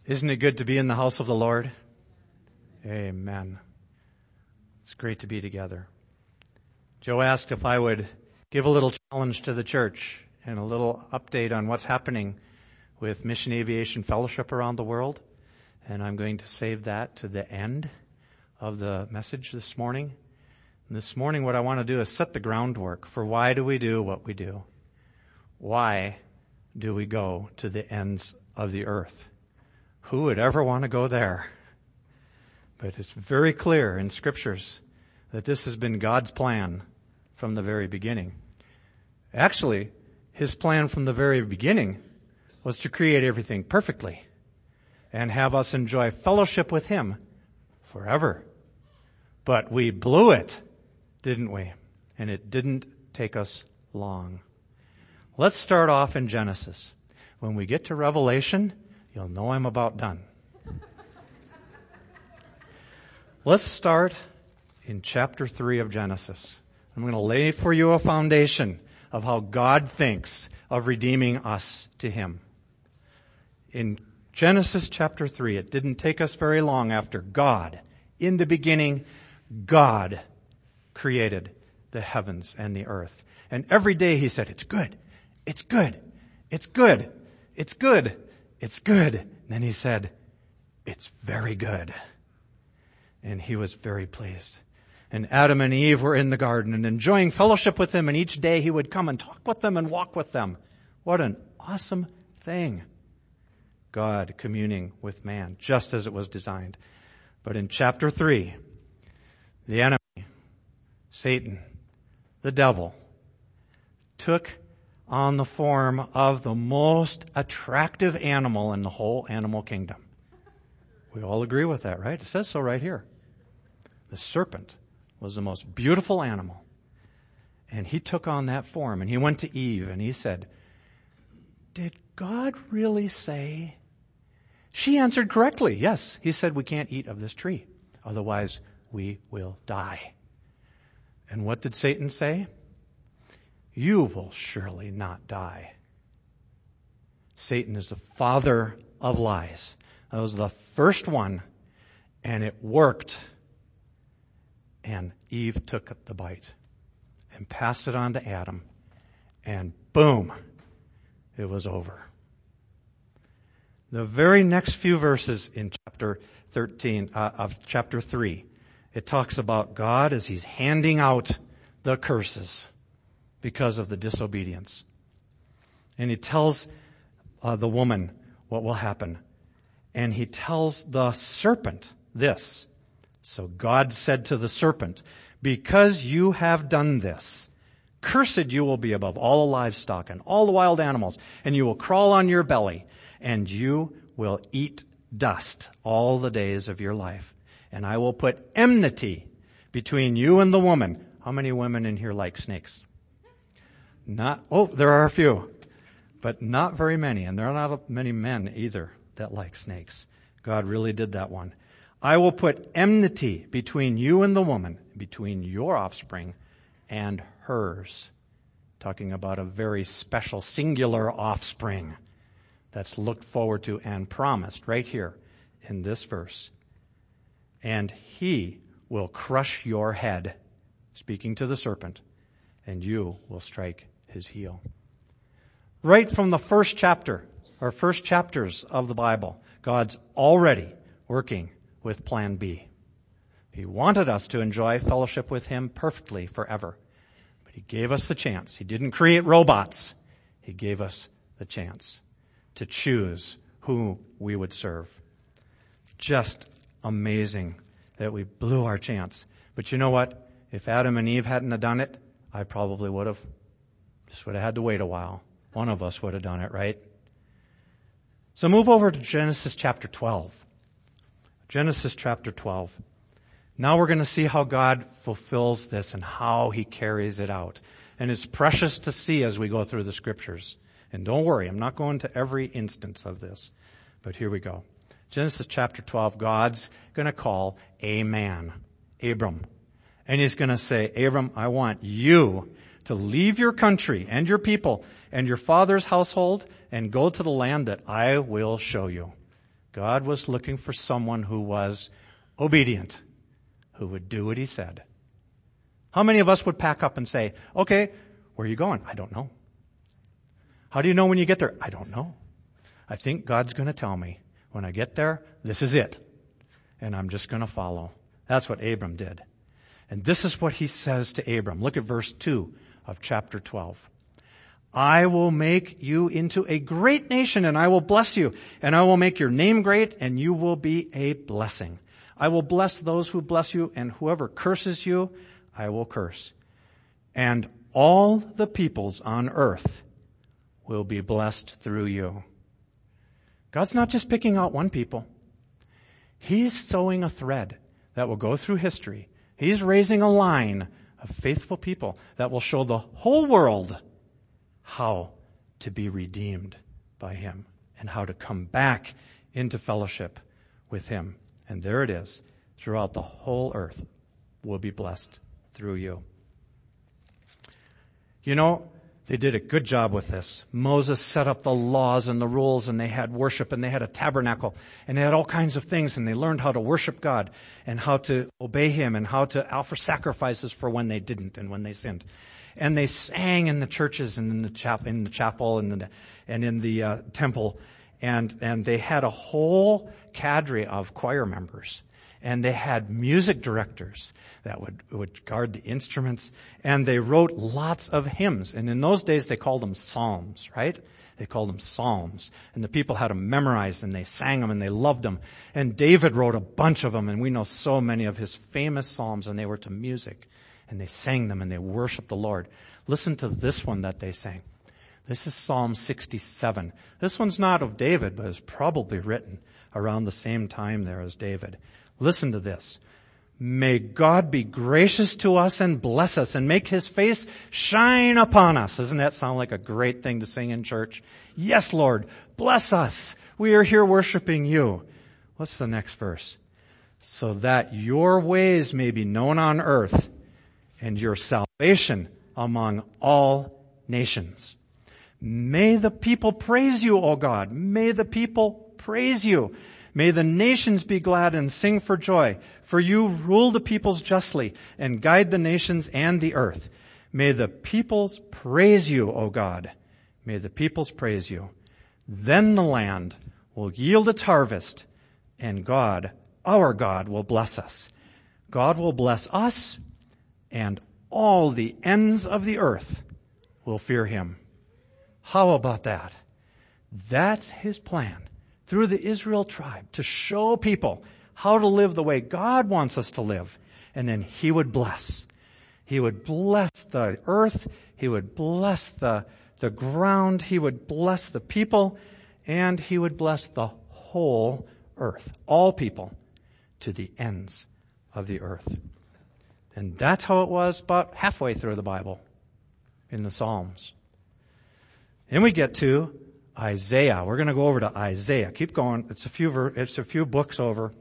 Isn't it good to be in the house of the Lord? Amen. It's great to be together. Joe asked if I would give a little challenge to the church and a little update on what's happening with Mission Aviation Fellowship around the world. And I'm going to save that to the end of the message this morning. And this morning what I want to do is set the groundwork for why do we do what we do? Why do we go to the ends of the earth? Who would ever want to go there? But it's very clear in Scriptures that this has been God's plan from the very beginning. Actually, His plan from the very beginning was to create everything perfectly and have us enjoy fellowship with Him forever. But we blew it, didn't we? And it didn't take us long. Let's start off in Genesis. When we get to Revelation, you'll know I'm about done. Let's start in chapter 3 of Genesis. I'm going to lay for you a foundation of how God thinks of redeeming us to Him. In Genesis chapter 3, it didn't take us very long after God, in the beginning, God created the heavens and the earth. And every day He said, it's good, it's good, it's good, it's good, it's good. And then He said, it's very good. And He was very pleased. And Adam and Eve were in the garden and enjoying fellowship with Him, and each day He would come and talk with them and walk with them. What an awesome thing. God communing with man, just as it was designed. But in chapter 3, the enemy, Satan, the devil, took on the form of the most attractive animal in the whole animal kingdom. We all agree with that, right? It says so right here. The serpent was the most beautiful animal. And he took on that form, and he went to Eve, and he said, did God really say? She answered correctly, yes. He said, we can't eat of this tree, otherwise we will die. And what did Satan say? You will surely not die. Satan is the father of lies. That was the first one, and it worked. And Eve took the bite and passed it on to Adam, and boom, it was over. The very next few verses in chapter 13 of chapter 3, it talks about God as He's handing out the curses because of the disobedience. And He tells the woman what will happen. And He tells the serpent this. So God said to the serpent, because you have done this, cursed you will be above all the livestock and all the wild animals, and you will crawl on your belly, and you will eat dust all the days of your life. And I will put enmity between you and the woman. How many women in here like snakes? There are a few, but not very many. And there are not many men either that like snakes. God really did that one. I will put enmity between you and the woman, between your offspring and hers. Talking about a very special singular offspring that's looked forward to and promised right here in this verse. And he will crush your head, speaking to the serpent, and you will strike his heel. Right from the first chapter, or first chapters of the Bible, God's already working with plan B. He wanted us to enjoy fellowship with Him perfectly forever. But He gave us the chance. He didn't create robots. He gave us the chance to choose who we would serve. Just amazing that we blew our chance. But you know what? If Adam and Eve hadn't have done it, I probably would have. Just would have had to wait a while. One of us would have done it, right? So move over to Genesis chapter 12. Genesis chapter 12. Now we're going to see how God fulfills this and how He carries it out. And it's precious to see as we go through the Scriptures. And don't worry, I'm not going to every instance of this. But here we go. Genesis chapter 12, God's going to call a man, Abram. And He's going to say, Abram, I want you to leave your country and your people and your father's household and go to the land that I will show you. God was looking for someone who was obedient, who would do what he said. How many of us would pack up and say, okay, where are you going? I don't know. How do you know when you get there? I don't know. I think God's going to tell me. When I get there, this is it. And I'm just going to follow. That's what Abram did. And this is what he says to Abram. Look at verse 2 of chapter 12. I will make you into a great nation, and I will bless you, and I will make your name great, and you will be a blessing. I will bless those who bless you, and whoever curses you, I will curse. And all the peoples on earth will be blessed through you. God's not just picking out one people. He's sowing a thread that will go through history. He's raising a line of faithful people that will show the whole world how to be redeemed by him and how to come back into fellowship with him. And there it is. Throughout the whole earth will be blessed through you. You know, they did a good job with this. Moses set up the laws and the rules, and they had worship, and they had a tabernacle, and they had all kinds of things, and they learned how to worship God and how to obey him and how to offer sacrifices for when they didn't and when they sinned. And they sang in the churches and in the chapel and in the temple, and they had a whole cadre of choir members. And they had music directors that would guard the instruments, and they wrote lots of hymns. And in those days, they called them psalms, right? They called them psalms. And the people had them memorized, and they sang them, and they loved them. And David wrote a bunch of them, and we know so many of his famous psalms, and they were to music. And they sang them, and they worshiped the Lord. Listen to this one that they sang. This is Psalm 67. This one's not of David, but it's probably written around the same time there as David. Listen to this. May God be gracious to us and bless us and make his face shine upon us. Doesn't that sound like a great thing to sing in church? Yes, Lord, bless us. We are here worshiping you. What's the next verse? So that your ways may be known on earth and your salvation among all nations. May the people praise you, O God. May the people praise you. May the nations be glad and sing for joy, for you rule the peoples justly and guide the nations and the earth. May the peoples praise you, O God. May the peoples praise you. Then the land will yield its harvest, and God, our God, will bless us. God will bless us, and all the ends of the earth will fear him. How about that? That's his plan. Through the Israel tribe, to show people how to live the way God wants us to live. And then he would bless. He would bless the earth. He would bless the ground. He would bless the people. And he would bless the whole earth. All people to the ends of the earth. And that's how it was about halfway through the Bible in the Psalms. Then we get to Isaiah. We're going to go over to Isaiah. Keep going. It's a few books over.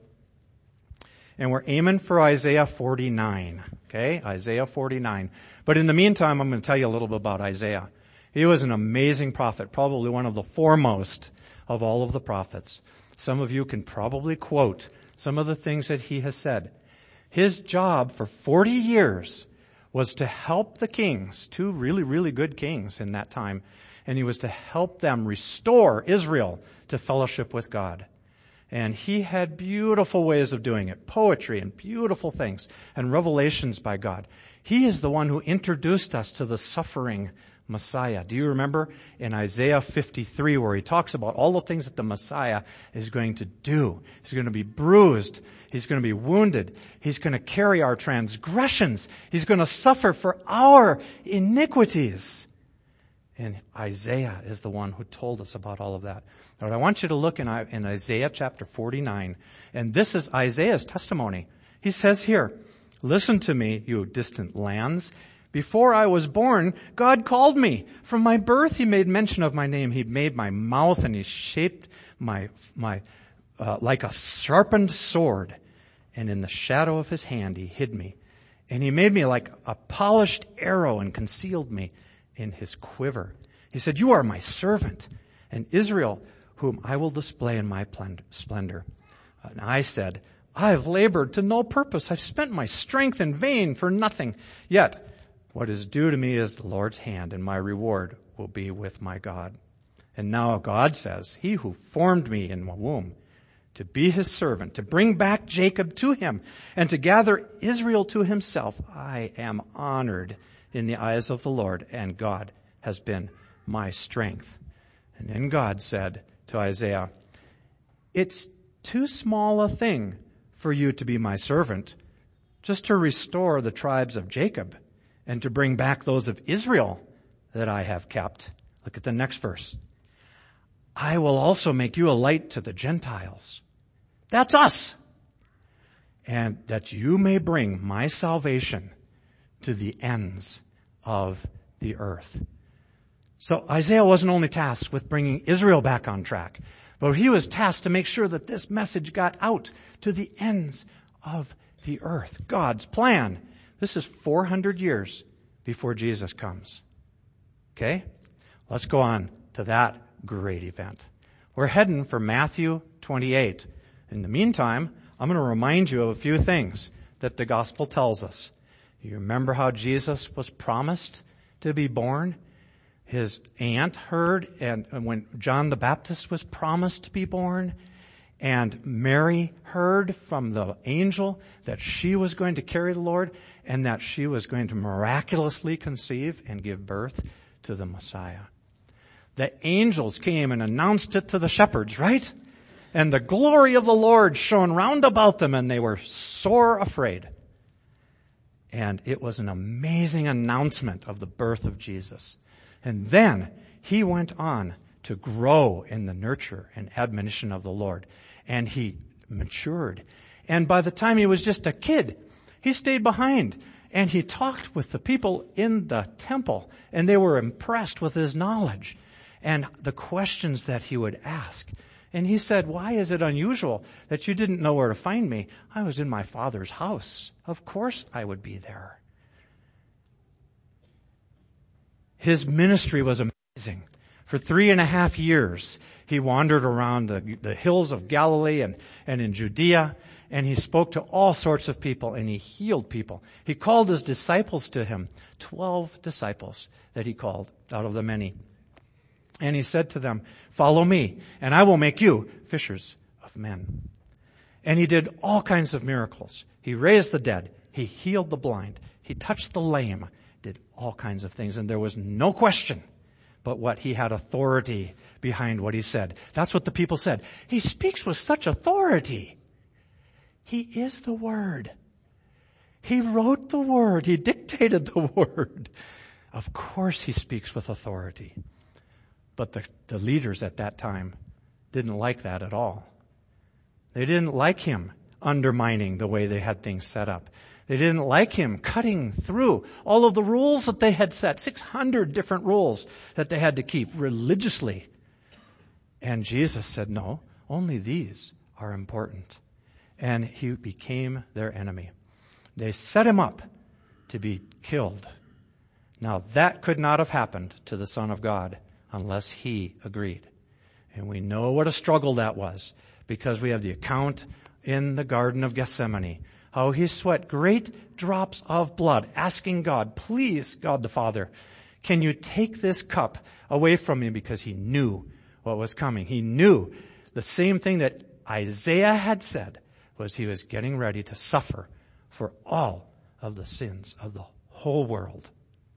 And we're aiming for Isaiah 49. Okay? Isaiah 49. But in the meantime, I'm going to tell you a little bit about Isaiah. He was an amazing prophet, probably one of the foremost of all of the prophets. Some of you can probably quote some of the things that he has said. His job for 40 years was to help the kings, two really, really good kings in that time, and he was to help them restore Israel to fellowship with God. And he had beautiful ways of doing it, poetry and beautiful things, and revelations by God. He is the one who introduced us to the suffering Messiah. Do you remember in Isaiah 53 where he talks about all the things that the Messiah is going to do? He's going to be bruised. He's going to be wounded. He's going to carry our transgressions. He's going to suffer for our iniquities. And Isaiah is the one who told us about all of that. But I want you to look in Isaiah chapter 49. And this is Isaiah's testimony. He says here, listen to me, you distant lands. Before I was born, God called me. From my birth, he made mention of my name. He made my mouth and he shaped my like a sharpened sword. And in the shadow of his hand, he hid me. And he made me like a polished arrow and concealed me in his quiver. He said, you are my servant, and Israel, whom I will display in my splendor. And I said, I have labored to no purpose. I've spent my strength in vain for nothing. Yet, what is due to me is the Lord's hand, and my reward will be with my God. And now God says, he who formed me in the womb, to be his servant, to bring back Jacob to him, and to gather Israel to himself, I am honored in the eyes of the Lord, and God has been my strength. And then God said to Isaiah, it's too small a thing for you to be my servant, just to restore the tribes of Jacob and to bring back those of Israel that I have kept. Look at the next verse. I will also make you a light to the Gentiles. That's us. And that you may bring my salvation to the ends of the earth. So Isaiah wasn't only tasked with bringing Israel back on track, but he was tasked to make sure that this message got out to the ends of the earth. God's plan. This is 400 years before Jesus comes. Okay? Let's go on to that great event. We're heading for Matthew 28. In the meantime, I'm going to remind you of a few things that the gospel tells us. You remember how Jesus was promised to be born? His aunt heard, and when John the Baptist was promised to be born, and Mary heard from the angel that she was going to carry the Lord and that she was going to miraculously conceive and give birth to the Messiah. The angels came and announced it to the shepherds, right? And the glory of the Lord shone round about them, and they were sore afraid. And it was an amazing announcement of the birth of Jesus. And then he went on to grow in the nurture and admonition of the Lord. And he matured. And by the time he was just a kid, he stayed behind. And he talked with the people in the temple. And they were impressed with his knowledge and the questions that he would ask. And he said, why is it unusual that you didn't know where to find me? I was in my Father's house. Of course I would be there. His ministry was amazing. For 3.5 years, he wandered around the hills of Galilee and in Judea, and he spoke to all sorts of people, and he healed people. He called his disciples to him, 12 disciples that he called out of the many. And he said to them, follow me, and I will make you fishers of men. And he did all kinds of miracles. He raised the dead. He healed the blind. He touched the lame. Did all kinds of things. And there was no question but what he had authority behind what he said. That's what the people said. He speaks with such authority. He is the Word. He wrote the Word. He dictated the Word. Of course he speaks with authority. But the leaders at that time didn't like that at all. They didn't like him undermining the way they had things set up. They didn't like him cutting through all of the rules that they had set, 600 different rules that they had to keep religiously. And Jesus said, no, only these are important. And he became their enemy. They set him up to be killed. Now that could not have happened to the Son of God unless he agreed. And we know what a struggle that was because we have the account in the Garden of Gethsemane, how he sweat great drops of blood, asking God, please, God the Father, can you take this cup away from me? Because he knew what was coming. He knew the same thing that Isaiah had said was he was getting ready to suffer for all of the sins of the whole world.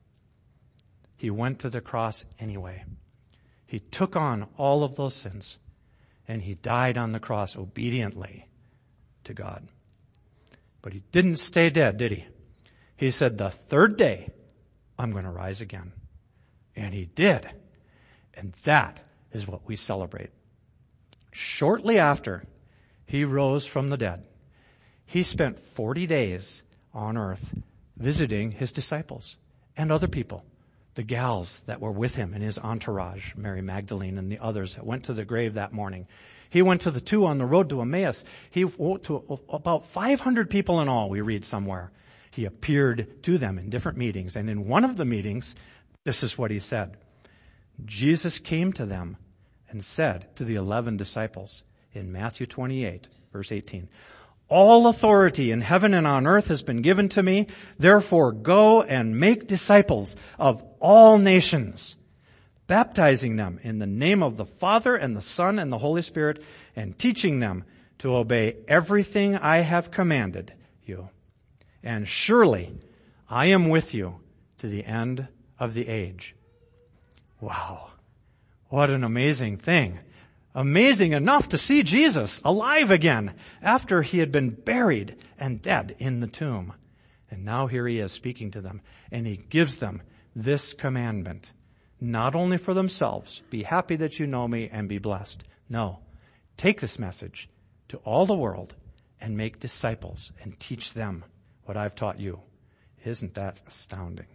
He went to the cross anyway. He took on all of those sins, and he died on the cross obediently to God. But he didn't stay dead, did he? He said, the third day, I'm going to rise again. And he did. And that is what we celebrate. Shortly after he rose from the dead, he spent 40 days on earth visiting his disciples and other people, the gals that were with him in his entourage, Mary Magdalene and the others that went to the grave that morning. He went to the two on the road to Emmaus. He went to about 500 people in all, we read somewhere. He appeared to them in different meetings. And in one of the meetings, this is what he said. Jesus came to them and said to the 11 disciples in Matthew 28, verse 18, "All authority in heaven and on earth has been given to me. Therefore go and make disciples of all nations, baptizing them in the name of the Father and the Son and the Holy Spirit, and teaching them to obey everything I have commanded you. And surely I am with you to the end of the age." Wow. What an amazing thing. Amazing enough to see Jesus alive again after he had been buried and dead in the tomb. And now here he is speaking to them, and he gives them this commandment. Not only for themselves, be happy that you know me and be blessed. No, take this message to all the world and make disciples and teach them what I've taught you. Isn't that astounding?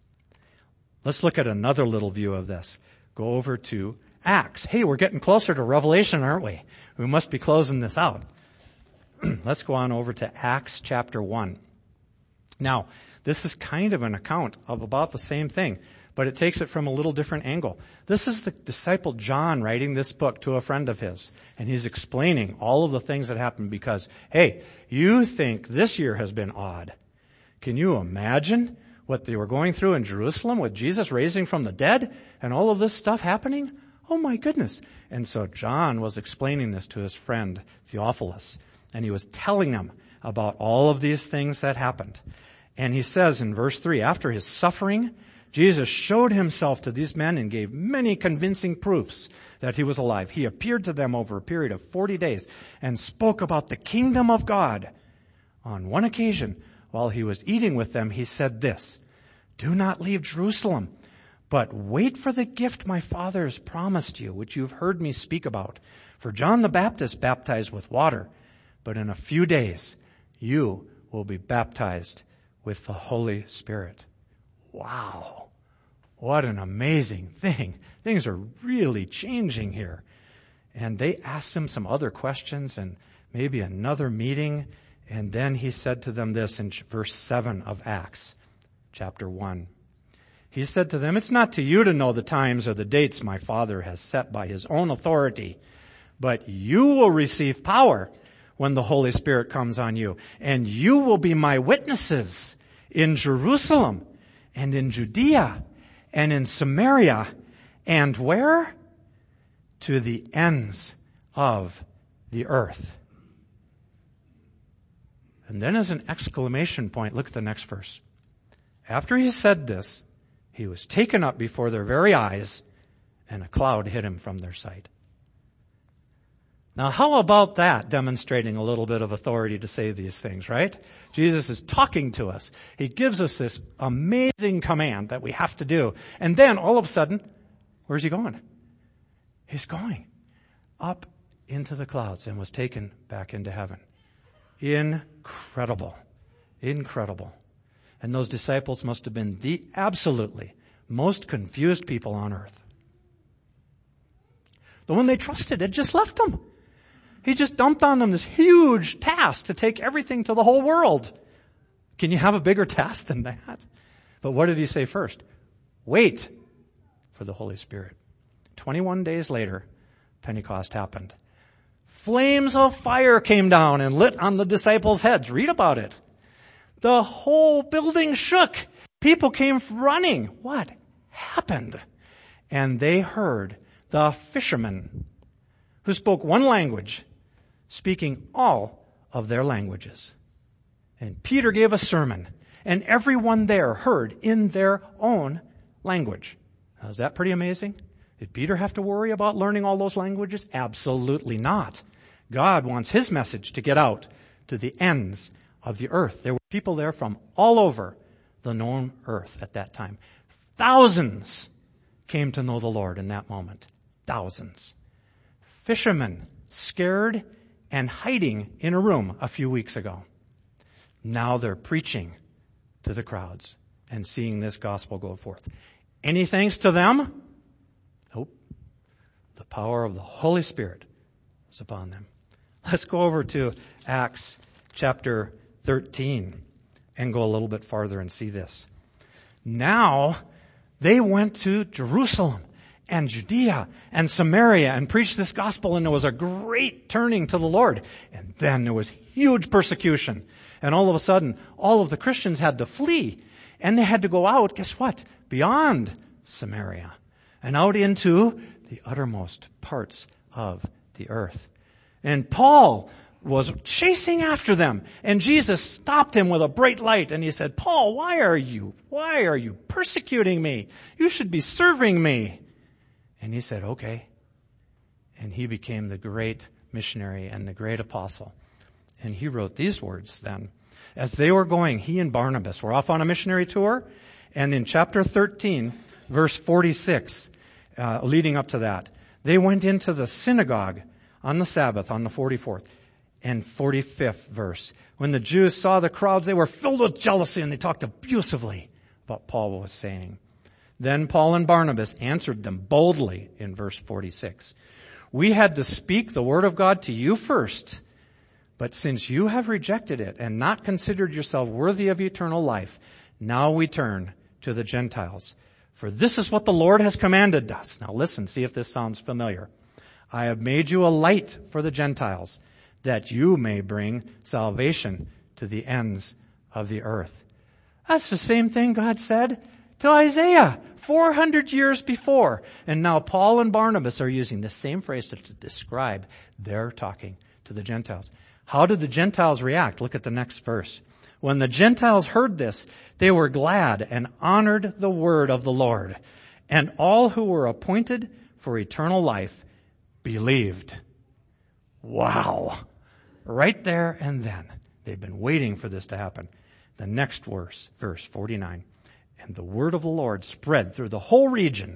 Let's look at another little view of this. Go over to Acts. Hey, we're getting closer to Revelation, aren't we? We must be closing this out. Let's go on over to Acts chapter 1. Now, this is kind of an account of about the same thing, but it takes it from a little different angle. This is the disciple John writing this book to a friend of his, and he's explaining all of the things that happened because, hey, you think this year has been odd. Can you imagine what they were going through in Jerusalem with Jesus raising from the dead and all of this stuff happening? Oh my goodness. And so John was explaining this to his friend Theophilus, and he was telling them about all of these things that happened. And he says in verse 3, after his suffering, Jesus showed himself to these men and gave many convincing proofs that he was alive. He appeared to them over a period of 40 days and spoke about the kingdom of God. On one occasion, while he was eating with them, he said this, "Do not leave Jerusalem, but wait for the gift my Father has promised you, which you've heard me speak about. For John the Baptist baptized with water, but in a few days you will be baptized with the Holy Spirit." Wow. What an amazing thing. Things are really changing here. And they asked him some other questions and maybe another meeting. And then he said to them this in verse 7 of Acts chapter 1. He said to them, "It's not to you to know the times or the dates my Father has set by his own authority, but you will receive power when the Holy Spirit comes on you, and you will be my witnesses in Jerusalem and in Judea and in Samaria and where? To the ends of the earth." And then as an exclamation point, look at the next verse. After he said this, he was taken up before their very eyes, and a cloud hid him from their sight. Now, how about that demonstrating a little bit of authority to say these things, right? Jesus is talking to us. He gives us this amazing command that we have to do. And then all of a sudden, where's he going? He's going up into the clouds and was taken back into heaven. Incredible. Incredible. And those disciples must have been the absolutely most confused people on earth. The one they trusted had just left them. He just dumped on them this huge task to take everything to the whole world. Can you have a bigger task than that? But what did he say first? Wait for the Holy Spirit. 21 days later, Pentecost happened. Flames of fire came down and lit on the disciples' heads. Read about it. The whole building shook. People came running. What happened? And they heard the fishermen who spoke one language speaking all of their languages. And Peter gave a sermon, and everyone there heard in their own language. Now, is that pretty amazing? Did Peter have to worry about learning all those languages? Absolutely not. God wants his message to get out to the ends of the earth. There were people there from all over the known earth at that time. Thousands came to know the Lord in that moment. Thousands. Fishermen scared and hiding in a room a few weeks ago. Now they're preaching to the crowds and seeing this gospel go forth. Any thanks to them? Nope. The power of the Holy Spirit is upon them. Let's go over to Acts chapter 13 and go a little bit farther and see this. Now they went to Jerusalem and Judea and Samaria and preached this gospel, and there was a great turning to the Lord. And then there was huge persecution. And all of a sudden, all of the Christians had to flee. And they had to go out, guess what? Beyond Samaria and out into the uttermost parts of the earth. And Paul was chasing after them. And Jesus stopped him with a bright light. And he said, Paul, why are you persecuting me? You should be serving me. And he said, okay. And he became the great missionary and the great apostle. And he wrote these words then. As they were going, he and Barnabas were off on a missionary tour. And in chapter 13, verse 46, leading up to that, they went into the synagogue on the Sabbath, on the 44th and 45th verse. When the Jews saw the crowds, they were filled with jealousy, and they talked abusively about what Paul was saying. Then Paul and Barnabas answered them boldly in verse 46. We had to speak the word of God to you first. But since you have rejected it and not considered yourself worthy of eternal life, now we turn to the Gentiles. For this is what the Lord has commanded us. Now listen, see if this sounds familiar. I have made you a light for the Gentiles, that you may bring salvation to the ends of the earth. That's the same thing God said to Isaiah 400 years before. And now Paul and Barnabas are using the same phrase to describe their talking to the Gentiles. How did the Gentiles react? Look at the next verse. When the Gentiles heard this, they were glad and honored the word of the Lord. And all who were appointed for eternal life believed. Wow. Right there and then. They've been waiting for this to happen. The next verse 49. And the word of the Lord spread through the whole region.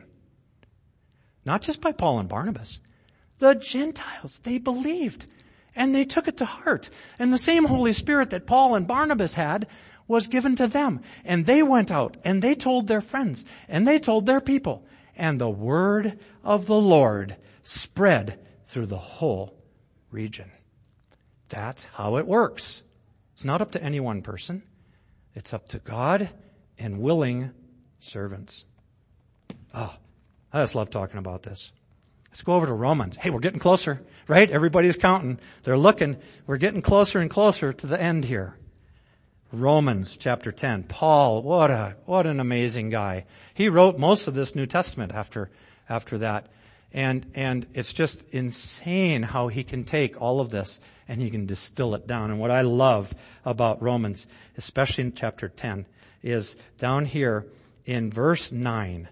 Not just by Paul and Barnabas. The Gentiles, they believed. And they took it to heart. And the same Holy Spirit that Paul and Barnabas had was given to them. And they went out and they told their friends and they told their people. And the word of the Lord spread through the whole region. That's how it works. It's not up to any one person. It's up to God and willing servants. Oh, I just love talking about this. Let's go over to Romans. Hey, we're getting closer, right? Everybody's counting. They're looking. We're getting closer and closer to the end here. Romans chapter 10. Paul, what an amazing guy. He wrote most of this New Testament after that. And it's just insane how he can take all of this and he can distill it down. And what I love about Romans, especially in chapter 10, is down here in verse 9,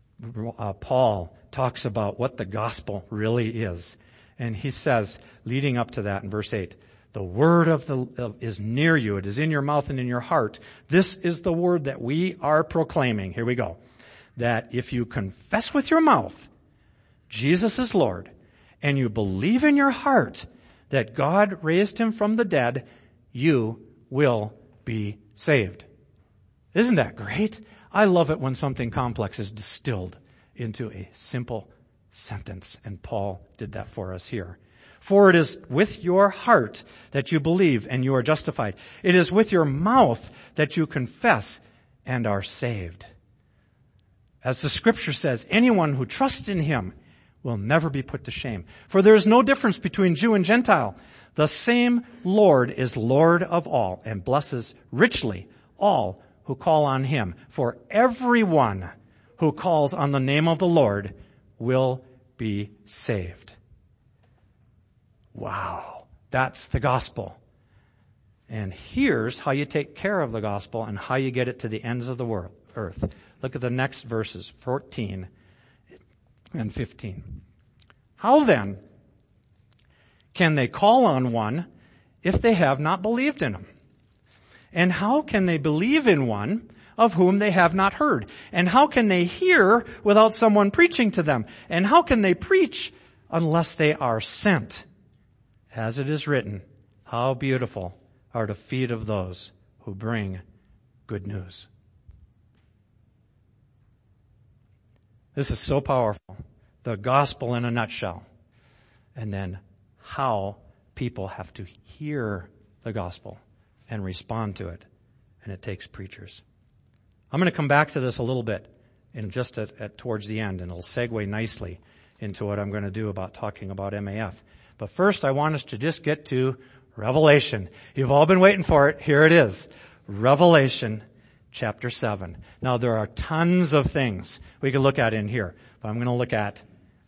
Paul talks about what the gospel really is. And he says, leading up to that in verse 8, the word is near you. It is in your mouth and in your heart. This is the word that we are proclaiming. Here we go. That if you confess with your mouth Jesus is Lord, and you believe in your heart that God raised him from the dead, you will be saved. Isn't that great? I love it when something complex is distilled into a simple sentence, and Paul did that for us here. For it is with your heart that you believe and you are justified. It is with your mouth that you confess and are saved. As the scripture says, anyone who trusts in him will never be put to shame. For there is no difference between Jew and Gentile. The same Lord is Lord of all and blesses richly all who call on him. For everyone who calls on the name of the Lord will be saved. Wow, that's the gospel. And here's how you take care of the gospel and how you get it to the ends of the earth. Look at the next verses, 14 and 15. How then can they call on one if they have not believed in him? And how can they believe in one of whom they have not heard? And how can they hear without someone preaching to them? And how can they preach unless they are sent? As it is written, how beautiful are the feet of those who bring good news. This is so powerful. The gospel in a nutshell. And then how people have to hear the gospel and respond to it. And it takes preachers. I'm going to come back to this a little bit in just towards the end, and it'll segue nicely into what I'm going to do about talking about MAF. But first, I want us to just get to Revelation. You've all been waiting for it. Here it is. Revelation chapter 7. Now, there are tons of things we could look at in here, but I'm going to look at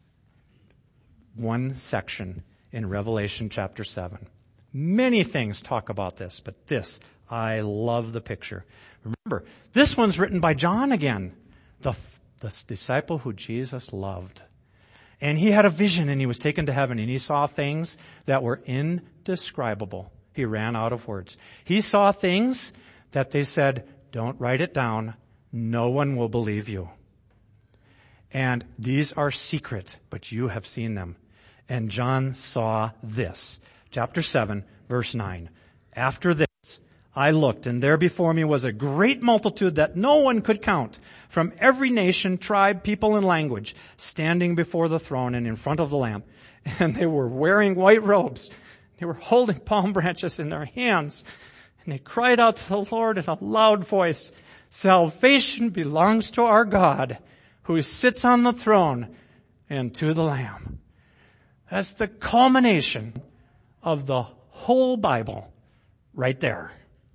one section in Revelation chapter 7. Many things talk about this, but this, I love the picture. Remember, this one's written by John again, the disciple who Jesus loved. And he had a vision, and he was taken to heaven, and he saw things that were indescribable. He ran out of words. He saw things that they said, don't write it down. No one will believe you. And these are secret, but you have seen them. And John saw this. Chapter 7, verse 9. After this, I looked, and there before me was a great multitude that no one could count, from every nation, tribe, people, and language, standing before the throne and in front of the Lamb. And they were wearing white robes. They were holding palm branches in their hands. And they cried out to the Lord in a loud voice, salvation belongs to our God, who sits on the throne, and to the Lamb. That's the culmination of the whole Bible right there.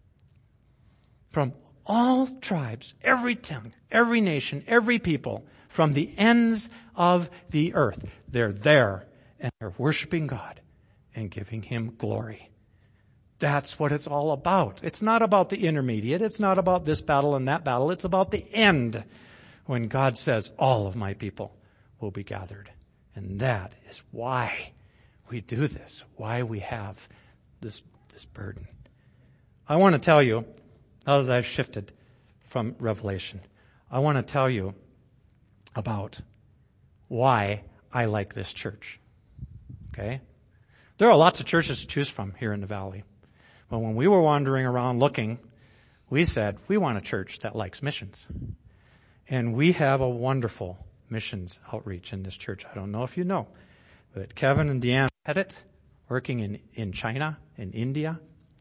From all tribes, every tongue, every nation, every people, from the ends of the earth. They're there, and they're worshiping God and giving Him glory. That's what it's all about. It's not about the intermediate. It's not about this battle and that battle. It's about the end, when God says, all of my people will be gathered. And that is why we do this, why we have this burden. I want to tell you, now that I've shifted from Revelation, I want to tell you about why I like this church. Okay? There are lots of churches to choose from here in the valley. But when we were wandering around looking, we said, we want a church that likes missions. And we have a wonderful missions outreach in this church. I don't know if you know, but Kevin and Deanna Pettit, working in China, in India.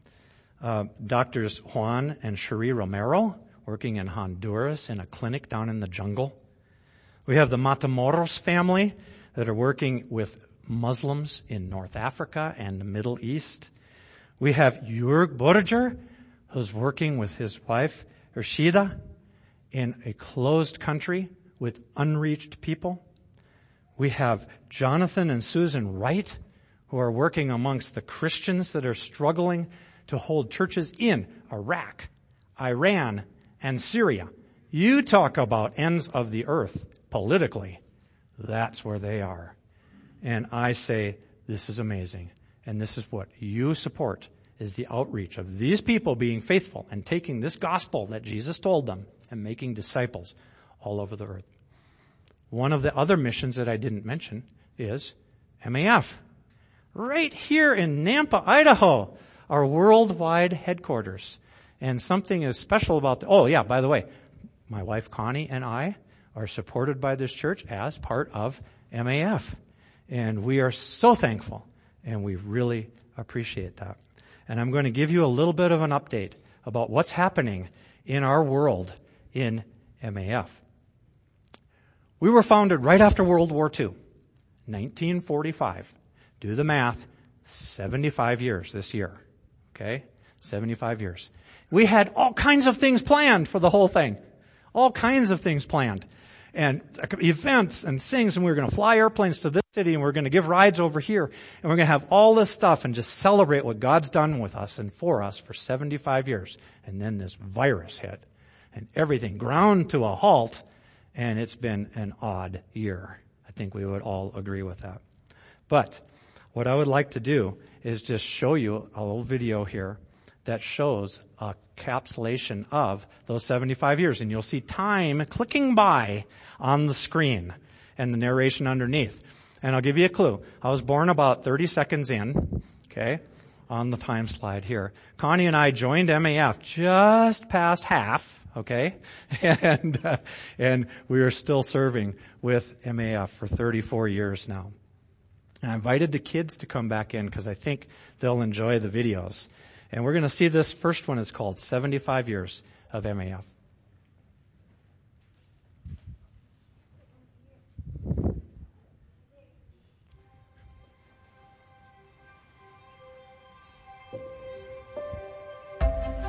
Doctors Juan and Cherie Romero, working in Honduras in a clinic down in the jungle. We have the Matamoros family that are working with Muslims in North Africa and the Middle East. We have Jörg Bodiger, who's working with his wife, Rashida, in a closed country with unreached people. We have Jonathan and Susan Wright, who are working amongst the Christians that are struggling to hold churches in Iraq, Iran, and Syria. You talk about ends of the earth politically. That's where they are. And I say, this is amazing. And this is what you support, is the outreach of these people being faithful and taking this gospel that Jesus told them and making disciples all over the earth. One of the other missions that I didn't mention is MAF. Right here in Nampa, Idaho, our worldwide headquarters. And something is special about by the way, my wife Connie and I are supported by this church as part of MAF. And we are so thankful, and we really appreciate that. And I'm going to give you a little bit of an update about what's happening in our world in MAF. We were founded right after World War II, 1945. Do the math, 75 years this year. Okay? 75 years. We had all kinds of things planned for the whole thing. All kinds of things planned. And events and things, and we were going to fly airplanes to this city, and we're going to give rides over here, and we're going to have all this stuff and just celebrate what God's done with us and for us for 75 years. And then this virus hit, and everything ground to a halt, and it's been an odd year. I think we would all agree with that. But what I would like to do is just show you a little video here that shows a encapsulation of those 75 years. And you'll see time clicking by on the screen and the narration underneath. And I'll give you a clue. I was born about 30 seconds in, okay, on the time slide here. Connie and I joined MAF just past half, okay, and we are still serving with MAF for 34 years now. And I invited the kids to come back in because I think they'll enjoy the videos. And we're going to see this first one is called 75 Years of MAF.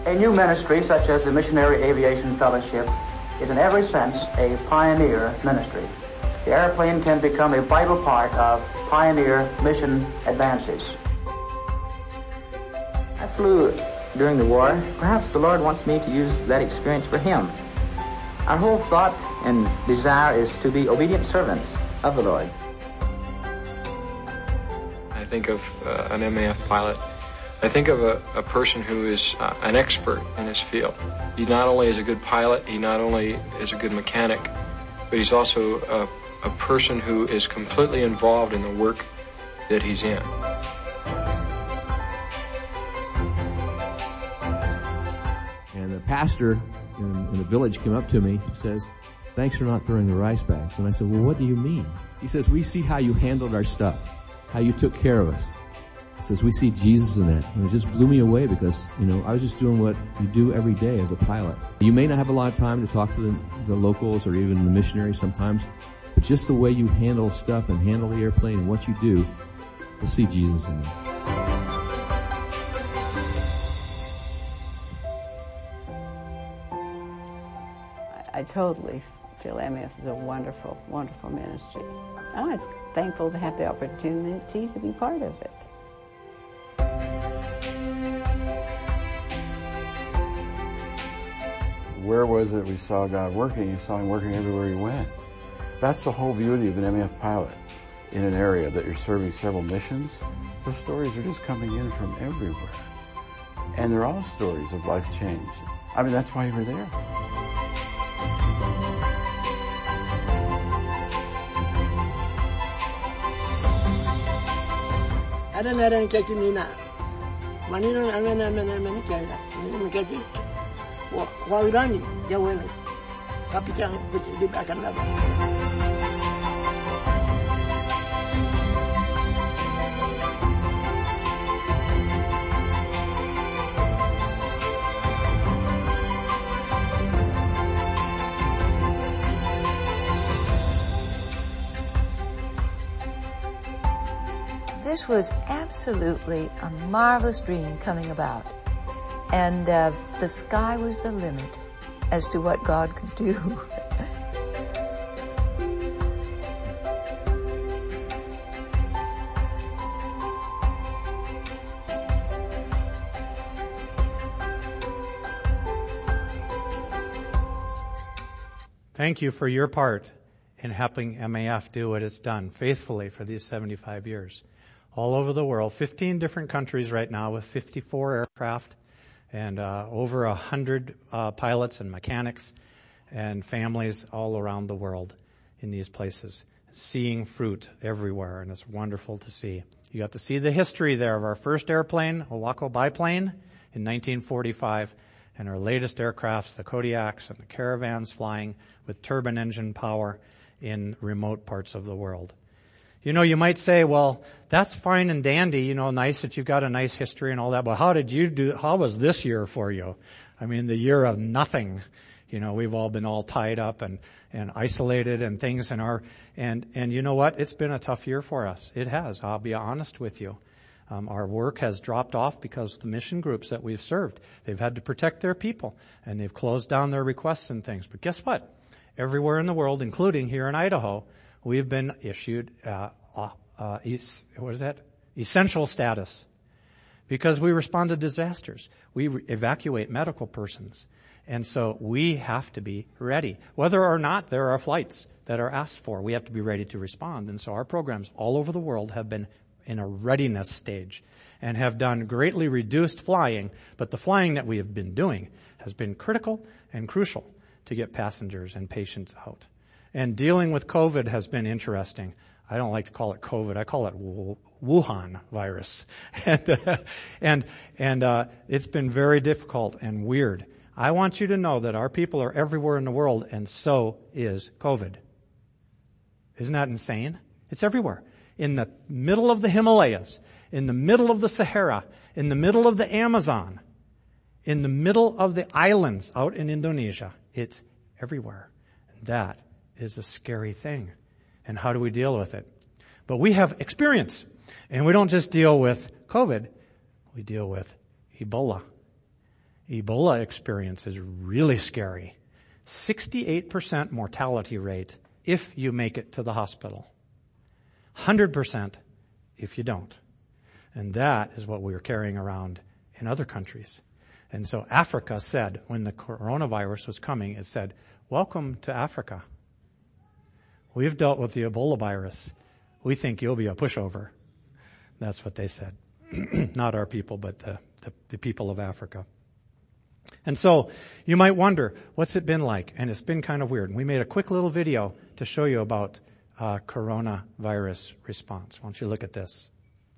A new ministry such as the Missionary Aviation Fellowship is in every sense a pioneer ministry. The airplane can become a vital part of pioneer mission advances. I flew during the war. Perhaps the Lord wants me to use that experience for Him. Our whole thought and desire is to be obedient servants of the Lord. I think of an MAF pilot. I think of a person who is an expert in his field. He not only is a good pilot, he not only is a good mechanic, but he's also a person who is completely involved in the work that he's in. And the pastor in the village came up to me and says, "Thanks for not throwing the rice bags." And I said, "Well, what do you mean?" He says, "We see how you handled our stuff, how you took care of us." He says, "We see Jesus in that." And it just blew me away because, I was just doing what you do every day as a pilot. You may not have a lot of time to talk to the locals or even the missionaries sometimes, but just the way you handle stuff and handle the airplane and what you do, you'll see Jesus in that. I totally feel MAF is a wonderful, wonderful ministry. I was thankful to have the opportunity to be part of it. Where was it we saw God working? You saw Him working everywhere you went. That's the whole beauty of an MAF pilot. In an area that you're serving several missions, the stories are just coming in from everywhere. And they're all stories of life change. That's why you were there. Ada kaki mina, manino amena kaya, ini kaki, wairani jauh kapitan di belakang laba. This was absolutely a marvelous dream coming about. And the sky was the limit as to what God could do. Thank you for your part in helping MAF do what it's done faithfully for these 75 years. All over the world, 15 different countries right now with 54 aircraft and over 100 pilots and mechanics and families all around the world in these places, seeing fruit everywhere, and it's wonderful to see. You got to see the history there of our first airplane, a Waco biplane, in 1945, and our latest aircrafts, the Kodiaks and the Caravans flying with turbine engine power in remote parts of the world. You might say, well, that's fine and dandy, nice that you've got a nice history and all that, but how was this year for you? The year of nothing. We've all been all tied up and isolated and things and you know what? It's been a tough year for us. It has. I'll be honest with you. Our work has dropped off because of the mission groups that we've served. They've had to protect their people and they've closed down their requests and things. But guess what? Everywhere in the world, including here in Idaho, we've been issued essential status because we respond to disasters. We evacuate medical persons. And so we have to be ready. Whether or not there are flights that are asked for, we have to be ready to respond. And so our programs all over the world have been in a readiness stage and have done greatly reduced flying, but the flying that we have been doing has been critical and crucial to get passengers and patients out. And dealing with COVID has been interesting. I don't like to call it COVID. I call it Wuhan virus. And it's been very difficult and weird. I want you to know that our people are everywhere in the world, and so is COVID. Isn't that insane? It's everywhere. In the middle of the Himalayas, in the middle of the Sahara, in the middle of the Amazon, in the middle of the islands out in Indonesia. It's everywhere. That is a scary thing. And how do we deal with it? But we have experience. And we don't just deal with COVID. We deal with Ebola. Ebola experience is really scary. 68% mortality rate if you make it to the hospital. 100% if you don't. And that is what we're carrying around in other countries. And so Africa said, when the coronavirus was coming, it said, welcome to Africa. We've dealt with the Ebola virus. We think you'll be a pushover. That's what they said. Not our people, but the people of Africa. And so you might wonder, what's it been like? And it's been kind of weird. And we made a quick little video to show you about coronavirus response. Why don't you look at this?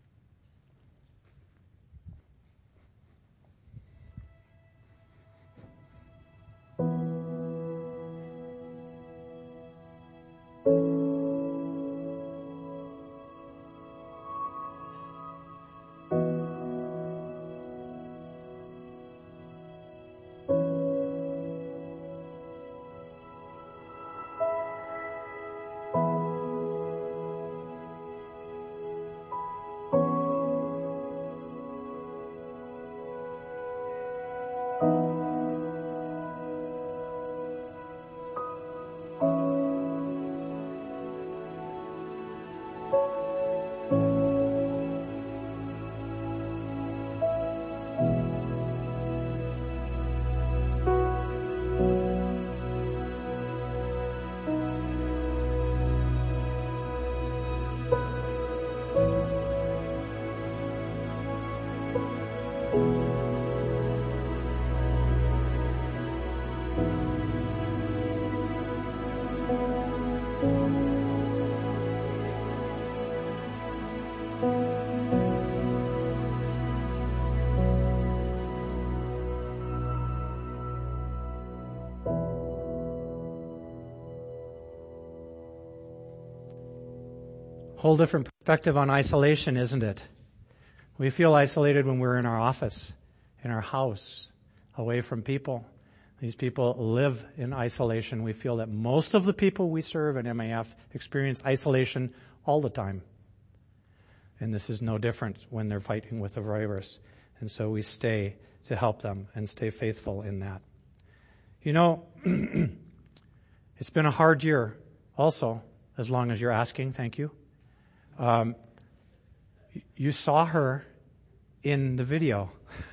Whole different perspective on isolation, isn't it? We feel isolated when we're in our office, in our house, away from people. These people live in isolation. We feel that most of the people we serve at MAF experience isolation all the time. And this is no different when they're fighting with the virus. And so we stay to help them and stay faithful in that. You know, it's been a hard year also, as long as you're asking. Thank you. You saw her in the video.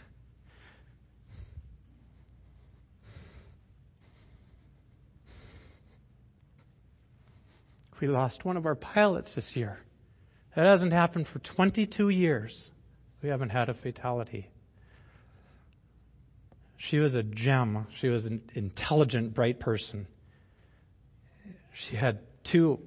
We lost one of our pilots this year. That hasn't happened for 22 years. We haven't had a fatality. She was a gem. She was an intelligent, bright person. She had two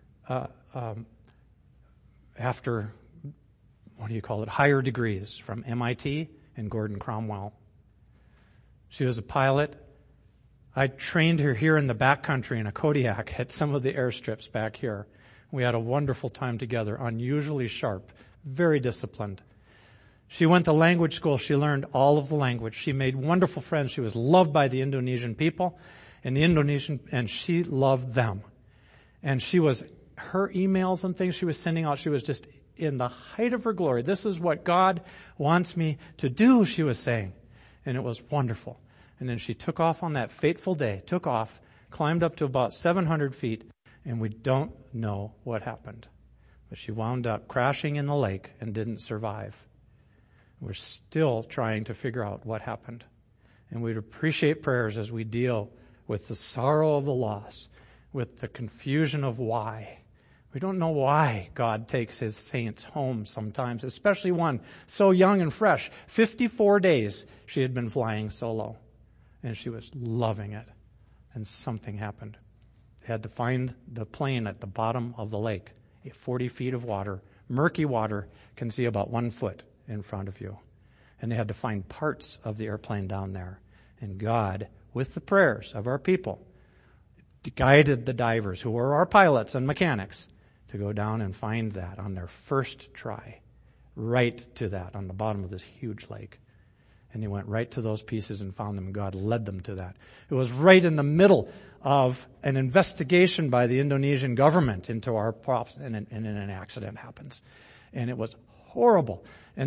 higher degrees from MIT and Gordon Cromwell. She was a pilot. I trained her here in the backcountry in a Kodiak at some of the airstrips back here. We had a wonderful time together, unusually sharp, very disciplined. She went to language school. She learned all of the language. She made wonderful friends. She was loved by the Indonesian people and she loved them. And her emails and things she was sending out, she was just in the height of her glory. This is what God wants me to do, she was saying. And it was wonderful. And then she took off on that fateful day, climbed up to about 700 feet, and we don't know what happened. But she wound up crashing in the lake and didn't survive. We're still trying to figure out what happened. And we'd appreciate prayers as we deal with the sorrow of the loss, with the confusion of why. We don't know why God takes his saints home sometimes, especially one so young and fresh. 54 days she had been flying solo, and she was loving it. And something happened. They had to find the plane at the bottom of the lake, 40 feet of water. Murky water, can see about 1 foot in front of you. And they had to find parts of the airplane down there. And God, with the prayers of our people, guided the divers, who were our pilots and mechanics, to go down and find that on their first try, right to that on the bottom of this huge lake. And they went right to those pieces and found them, and God led them to that. It was right in the middle of an investigation by the Indonesian government into our props, and an accident happens. And it was horrible. And they were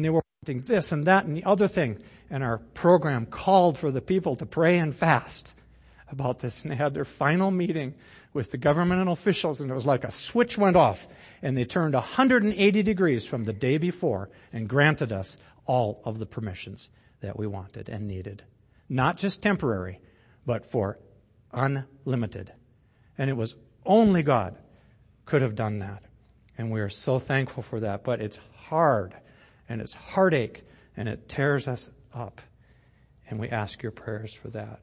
this and that and the other thing. And our program called for the people to pray and fast about this. And they had their final meeting with the governmental officials, and it was like a switch went off. And they turned 180 degrees from the day before and granted us all of the permissions that we wanted and needed. Not just temporary, but for unlimited. And it was only God could have done that. And we are so thankful for that. But it's hard, and it's heartache, and it tears us up. And we ask your prayers for that.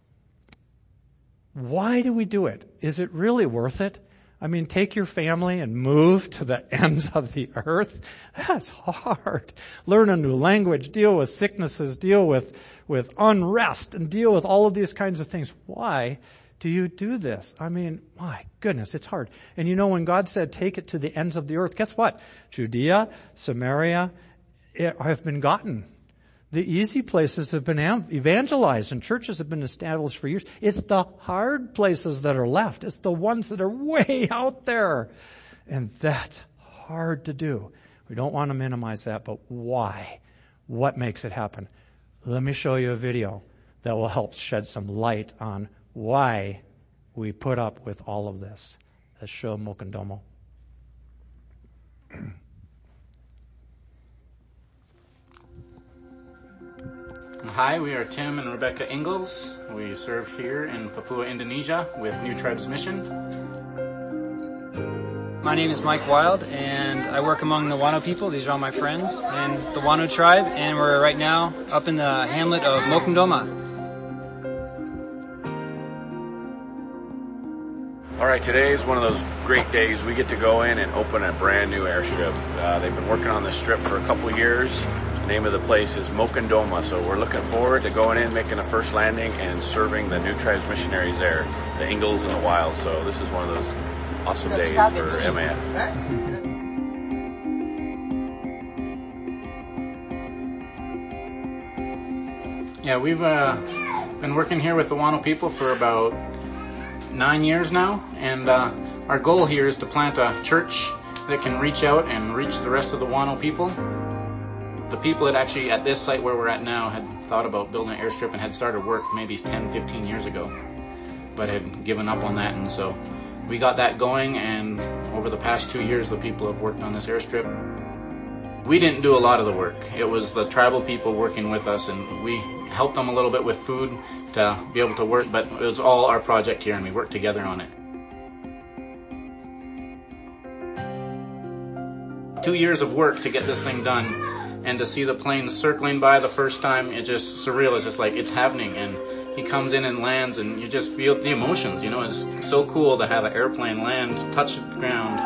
Why do we do it? Is it really worth it? I mean, take your family and move to the ends of the earth. That's hard. Learn a new language, deal with sicknesses, deal with unrest, and deal with all of these kinds of things. Why do you do this? I mean, my goodness, it's hard. And you know, when God said, take it to the ends of the earth, guess what? Judea, Samaria have been gotten. The easy places have been evangelized and churches have been established for years. It's the hard places that are left. It's the ones that are way out there. And that's hard to do. We don't want to minimize that, but why? What makes it happen? Let me show you a video that will help shed some light on why we put up with all of this. Let's show Mokundomo. Hi, we are Tim and Rebecca Ingalls. We serve here in Papua, Indonesia with New Tribes Mission. My name is Mike Wild, and I work among the Wano people. These are all my friends and the Wano tribe, and we're right now up in the hamlet of Mokundoma. All right, today is one of those great days. We get to go in and open a brand new airstrip. They've been working on this strip for a couple of years. The name of the place is Mokundoma, so we're looking forward to going in, making a first landing, and serving the New Tribes missionaries there, the Ingalls and the Wild. So this is one of those awesome days for MAF. Yeah, we've been working here with the Wano people for about 9 years now, and our goal here is to plant a church that can reach out and reach the rest of the Wano people. The people that actually at this site where we're at now had thought about building an airstrip and had started work maybe 10, 15 years ago, but had given up on that, and so we got that going, and over the past 2 years the people have worked on this airstrip. We didn't do a lot of the work. It was the tribal people working with us, and we helped them a little bit with food to be able to work, but it was all our project here and we worked together on it. 2 years of work to get this thing done, and to see the plane circling by the first time, it's just surreal. It's just like it's happening, and he comes in and lands, and you just feel the emotions, you know. It's so cool to have an airplane land, touch the ground.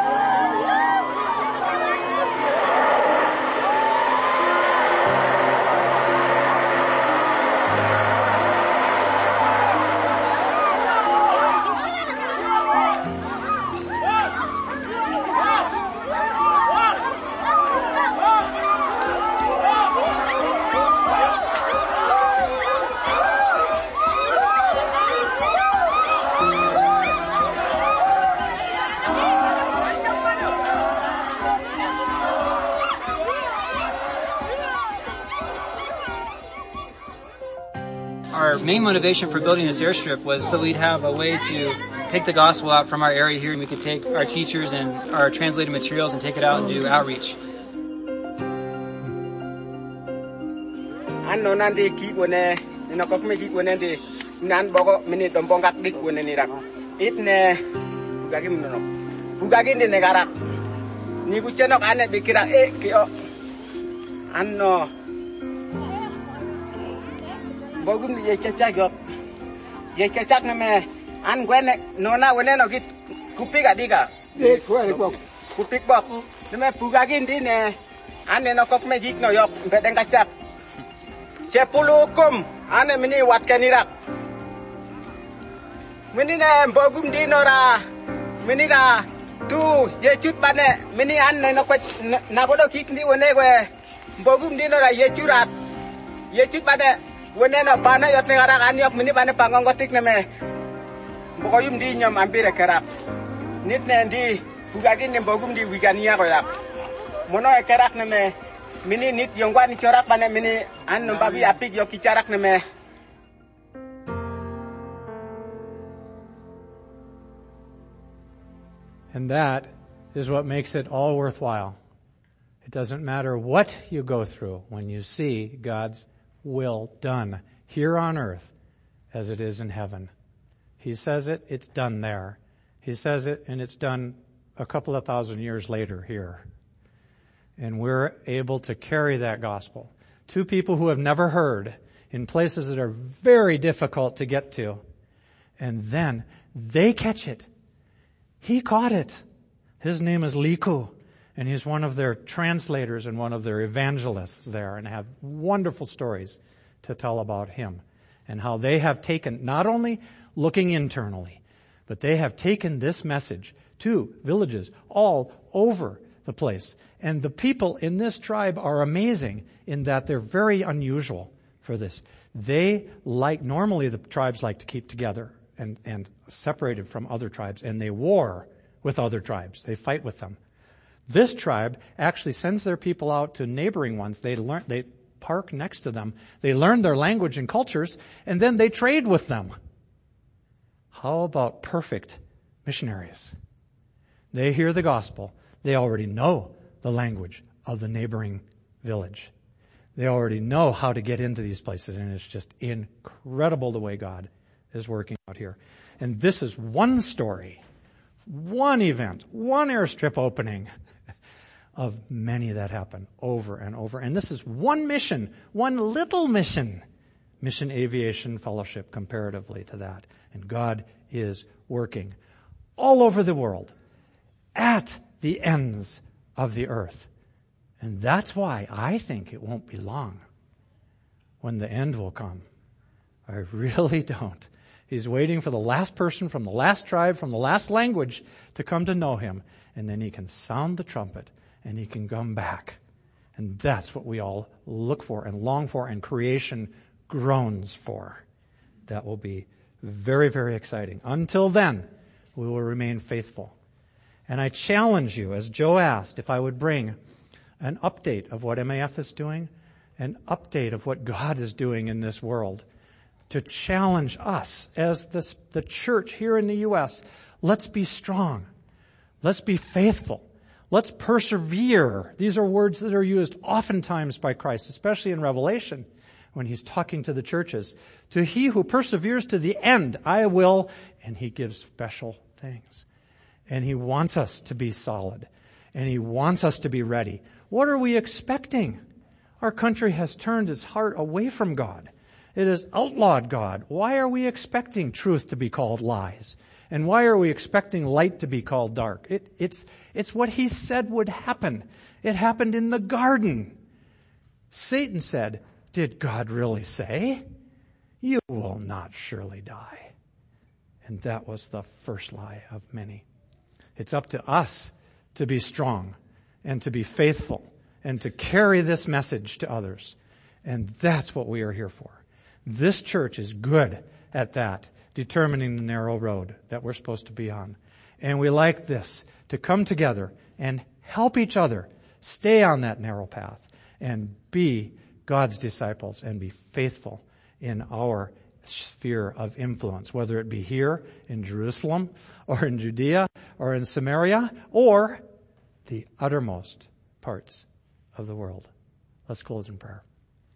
Our main motivation for building this airstrip was so we'd have a way to take the gospel out from our area here, and we could take our teachers and our translated materials and take it out and do outreach. Ano nanti ki wone inokok me ki wone de nan boko minit tombongak dik wone ni rak itne bugagi mnono bugagi ni negara ni bucenok ane bikira ki o anno bogum di yekecak na me an gwene nona wone no git kupika diga kupik bok me bugagi ndi ne ane no kok me gik no yok bedeng kacak sepuluh hukum ane mini wat kanirak mini ne bogum di nora mini ra tu ye chut bane mini ane no kwet na bodo kik ndi wone we bogum di nora ye churat ye chut bane wone no bana yot ne garak an yok mini bane pangongotik ne me bokoyum di nyom ambire kerak nit ne ndi bugagi ne bogum di wigania ko yak mono e kerak ne me mini nit yongwa ni chorak bane mini an babi apik yo kicharak ne me. And that is what makes it all worthwhile. It doesn't matter what you go through when you see God's will done here on earth as it is in heaven. He says it, it's done there. He says it, and it's done a couple of thousand years later here. And we're able to carry that gospel to people who have never heard in places that are very difficult to get to. And then they catch it. He caught it. His name is Liku, and he's one of their translators and one of their evangelists there, and have wonderful stories to tell about him and how they have taken, not only looking internally, but they have taken this message to villages all over the place. And the people in this tribe are amazing in that they're very unusual for this. Normally the tribes like to keep together and separated from other tribes, and they war with other tribes. They fight with them. This tribe actually sends their people out to neighboring ones. They park next to them. They learn their language and cultures, and then they trade with them. How about perfect missionaries? They hear the gospel. They already know the language of the neighboring village. They already know how to get into these places, and it's just incredible the way God is working out here. And this is one story, one event, one airstrip opening of many that happen over and over. And this is one mission, one little mission, Mission Aviation Fellowship comparatively to that. And God is working all over the world at the ends of the earth. And that's why I think it won't be long when the end will come. I really don't. He's waiting for the last person from the last tribe, from the last language to come to know him. And then he can sound the trumpet and he can come back. And that's what we all look for and long for, and creation groans for. That will be very, very exciting. Until then, we will remain faithful. And I challenge you, as Joe asked, if I would bring an update of what MAF is doing, an update of what God is doing in this world, to challenge us as the church here in the U.S. Let's be strong. Let's be faithful. Let's persevere. These are words that are used oftentimes by Christ, especially in Revelation, when he's talking to the churches. To he who perseveres to the end, I will, and he gives special things. And he wants us to be solid. And he wants us to be ready. What are we expecting? Our country has turned its heart away from God. It has outlawed God. Why are we expecting truth to be called lies? And why are we expecting light to be called dark? It's what he said would happen. It happened in the garden. Satan said, "Did God really say? You will not surely die." And that was the first lie of many. It's up to us to be strong and to be faithful and to carry this message to others. And that's what we are here for. This church is good at that, determining the narrow road that we're supposed to be on. And we like this, to come together and help each other stay on that narrow path and be God's disciples and be faithful in our sphere of influence, whether it be here in Jerusalem or in Judea or in Samaria or the uttermost parts of the world. Let's close in prayer.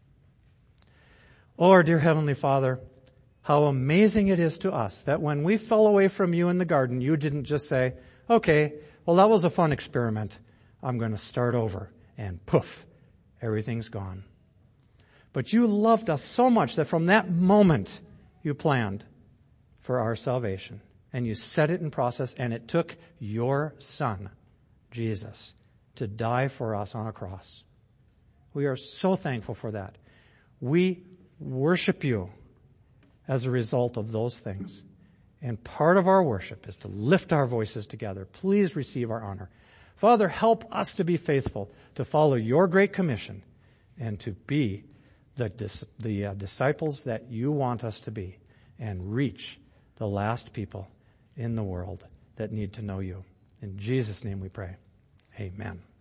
Oh, our dear Heavenly Father, how amazing it is to us that when we fell away from you in the garden, you didn't just say, "Okay, well, that was a fun experiment. I'm going to start over." And poof, everything's gone. But you loved us so much that from that moment you planned for our salvation. And you set it in process, and it took your Son, Jesus, to die for us on a cross. We are so thankful for that. We worship you as a result of those things. And part of our worship is to lift our voices together. Please receive our honor. Father, help us to be faithful, to follow your great commission, and to be the disciples that you want us to be, and reach the last people in the world that need to know you. In Jesus' name we pray. Amen.